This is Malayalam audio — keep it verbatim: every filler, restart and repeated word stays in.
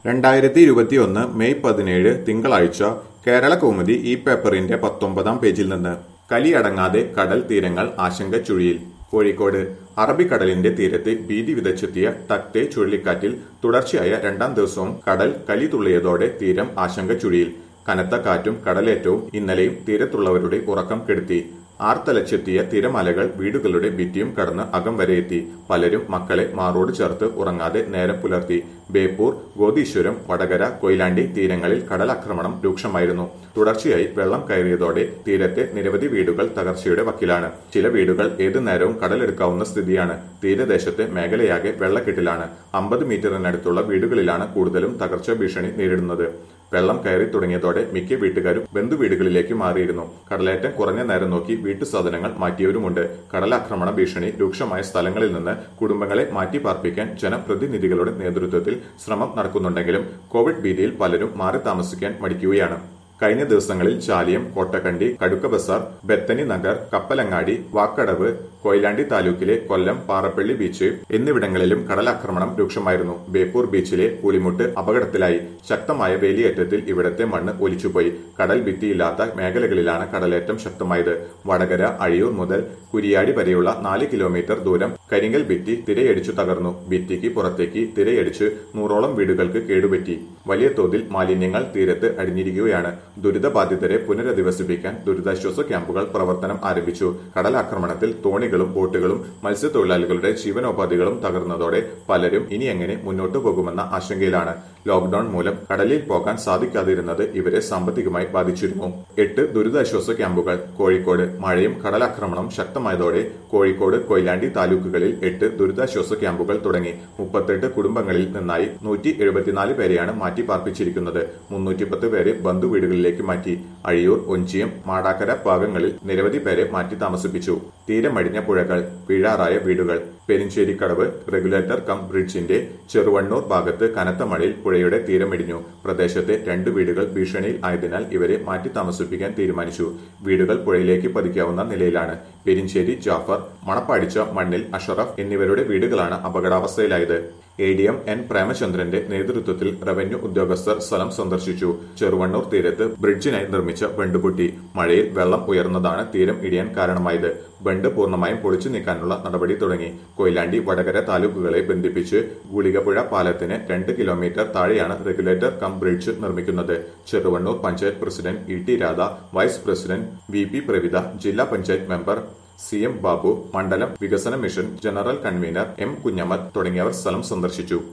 രണ്ടായിരത്തി ഇരുപത്തിയൊന്ന് മെയ് പതിനേഴ് തിങ്കളാഴ്ച കേരള കൗമുദി ഈ പേപ്പറിന്റെ പത്തൊമ്പതാം പേജിൽ നിന്ന് കലിയടങ്ങാതെ കടൽ തീരങ്ങൾ ആശങ്ക ചുഴിയിൽ. കോഴിക്കോട് അറബിക്കടലിന്റെ തീരത്ത് ഭീതി വിതച്ചെത്തിയ ടക്ടെ ചുഴലിക്കാറ്റിൽ തുടർച്ചയായ രണ്ടാം ദിവസവും കടൽ കലി തുള്ളിയതോടെ തീരം ആശങ്ക ചുഴിയിൽ. കനത്ത കാറ്റും കടലേറ്റവും ഇന്നലെയും തീരത്തുള്ളവരുടെ ഉറക്കം കെടുത്തി. ആർത്തലച്ചെത്തിയ തിരമാലകൾ വീടുകളുടെ ഭിത്തിയും കടന്ന് അകം വരെ എത്തി. പലരും മക്കളെ മാറോട് ചേർത്ത് ഉറങ്ങാതെ നേരം പുലർത്തി. ബേപ്പൂർ, ഗോദീശ്വരം, വടകര, കൊയിലാണ്ടി തീരങ്ങളിൽ കടലാക്രമണം രൂക്ഷമായിരുന്നു. തുടർച്ചയായി വെള്ളം കയറിയതോടെ തീരത്തെ നിരവധി വീടുകൾ തകർച്ചയുടെ വക്കിലാണ്. ചില വീടുകൾ ഏതു നേരവും കടലെടുക്കാവുന്ന സ്ഥിതിയാണ്. തീരദേശത്തെ മേഖലയാകെ വെള്ളക്കെട്ടിലാണ്. അമ്പത് മീറ്ററിനടുത്തുള്ള വീടുകളിലാണ് കൂടുതലും തകർച്ച ഭീഷണി നേരിടുന്നത്. വെള്ളം കയറി തുടങ്ങിയതോടെ മിക്ക വീട്ടുകാരും ബന്ധുവീടുകളിലേക്ക് മാറിയിരുന്നു. കടലേറ്റം കുറഞ്ഞ നേരം നോക്കി വീട്ടുസാധനങ്ങൾ മാറ്റിയവരുമുണ്ട്. കടലാക്രമണ ഭീഷണി രൂക്ഷമായ സ്ഥലങ്ങളിൽ നിന്ന് കുടുംബങ്ങളെ മാറ്റിപ്പാർപ്പിക്കാൻ ജനപ്രതിനിധികളുടെ നേതൃത്വത്തിൽ ശ്രമം നടക്കുന്നുണ്ടെങ്കിലും കോവിഡ് ഭീതിയിൽ പലരും മാറി താമസിക്കാൻ മടിക്കുകയാണ്. കഴിഞ്ഞ ദിവസങ്ങളിൽ ചാലിയം, കോട്ടക്കണ്ടി, കടുക്ക ബസാർ, ബത്തനി നഗർ, കപ്പലങ്ങാടി, വാക്കടവ്, കൊയിലാണ്ടി താലൂക്കിലെ കൊല്ലം, പാറപ്പള്ളി ബീച്ച് എന്നിവിടങ്ങളിലും കടലാക്രമണം രൂക്ഷമായിരുന്നു. ബേപ്പൂർ ബീച്ചിലെ പുലിമുട്ട് അപകടത്തിലായി. ശക്തമായ വേലിയേറ്റത്തിൽ ഇവിടത്തെ മണ്ണ് ഒലിച്ചുപോയി. കടൽ ഭിത്തിയില്ലാത്ത മേഖലകളിലാണ് കടലേറ്റം ശക്തമായത്. വടകര, അഴിയൂർ മുതൽ കുരിയാടി വരെയുള്ള നാല് കിലോമീറ്റർ ദൂരം കരിങ്കൽ ഭിത്തി തിരയടിച്ചു തകർന്നു. ഭിത്തിക്ക് പുറത്തേക്ക് തിരയടിച്ച് നൂറോളം വീടുകൾക്ക് കേടുപറ്റി. വലിയ തോതിൽ മാലിന്യങ്ങൾ തീരത്ത് അടിഞ്ഞിരിക്കുകയാണ്. ദുരിതബാധിതരെ പുനരധിവസിപ്പിക്കാൻ ദുരിതാശ്വാസ ക്യാമ്പുകൾ പ്രവർത്തനം ആരംഭിച്ചു. കടലാക്രമണത്തിൽ തോണികളും ബോട്ടുകളും മത്സ്യത്തൊഴിലാളികളുടെ ജീവനോപാധികളും തകർന്നതോടെ പലരും ഇനി എങ്ങനെ മുന്നോട്ടു പോകുമെന്ന ആശങ്കയിലാണ്. ലോക്ഡൌൺ മൂലം കടലിൽ പോകാൻ സാധിക്കാതിരുന്നത് ഇവരെ സാമ്പത്തികമായി ബാധിച്ചിരുന്നു. എട്ട് ദുരിതാശ്വാസ ക്യാമ്പുകൾ. കോഴിക്കോട് മഴയും കടലാക്രമണം ശക്തമായതോടെ കോഴിക്കോട്, കൊയിലാണ്ടി താലൂക്കുകളിൽ എട്ട് ദുരിതാശ്വാസ ക്യാമ്പുകൾ തുടങ്ങി. മുപ്പത്തെട്ട് കുടുംബങ്ങളിൽ നിന്നായി നൂറ്റി എഴുപത്തിനാല് പേരെയാണ് മാറ്റി പാർപ്പിച്ചിരിക്കുന്നത്. മുന്നൂറ്റിപ്പത്ത് പേരെ ബന്ധുവീടുകളിലേക്ക് മാറ്റി. അഴിയൂർ, ഒഞ്ചിയം, മാടാക്കര ഭാഗങ്ങളിൽ നിരവധി പേരെ മാറ്റി താമസിപ്പിച്ചു. തീരമടിഞ്ഞ പുഴകൾ, വീഴാറായ വീടുകൾ. പെരിഞ്ചേരിക്കടവ് റെഗുലേറ്റർ കം ബ്രിഡ്ജിന്റെ ചെറുവണ്ണൂർ ഭാഗത്ത് കനത്ത മഴയിൽ പുഴയുടെ തീരമിടിഞ്ഞു. പ്രദേശത്തെ രണ്ട് വീടുകൾ ഭീഷണിയിൽ ആയതിനാൽ ഇവരെ മാറ്റി താമസിപ്പിക്കാൻ തീരുമാനിച്ചു. വീടുകൾ പുഴയിലേക്ക് പതിക്കാവുന്ന നിലയിലാണ്. പെരിഞ്ചേരി ജാഫർ, മണപ്പാടിച്ച മണ്ണിൽ അഷറഫ് എന്നിവരുടെ വീടുകളാണ് അപകടാവസ്ഥയിലായത്. എ ഡി എം എൻ പ്രേമചന്ദ്രന്റെ നേതൃത്വത്തിൽ റവന്യൂ ഉദ്യോഗസ്ഥർ സ്ഥലം സന്ദർശിച്ചു. ചെറുവണ്ണൂർ തീരത്ത് ബ്രിഡ്ജിനായി നിർമ്മിച്ച ബണ്ട് പൊട്ടി. മഴയിൽ വെള്ളം ഉയർന്നതാണ് തീരം ഇടിയാൻ കാരണമായത്. ബണ്ട് പൂർണ്ണമായും പൊളിച്ചു നീക്കാനുള്ള നടപടി തുടങ്ങി. കൊയിലാണ്ടി, വടകര താലൂക്കുകളെ ബന്ധിപ്പിച്ച് ഗുളികപ്പുഴ പാലത്തിന് രണ്ട് കിലോമീറ്റർ താഴെയാണ് റെഗുലേറ്റർ കം ബ്രിഡ്ജ് നിർമ്മിക്കുന്നത്. Cheruvannur panchayat president E T Radha, vice president V P Pravitha, ജില്ലാ panchayat member C M Babu, മണ്ഡലം വികസന mission general convener M Kunhammad തുടങ്ങിയവർ സ്ഥലം സന്ദർശിച്ചു.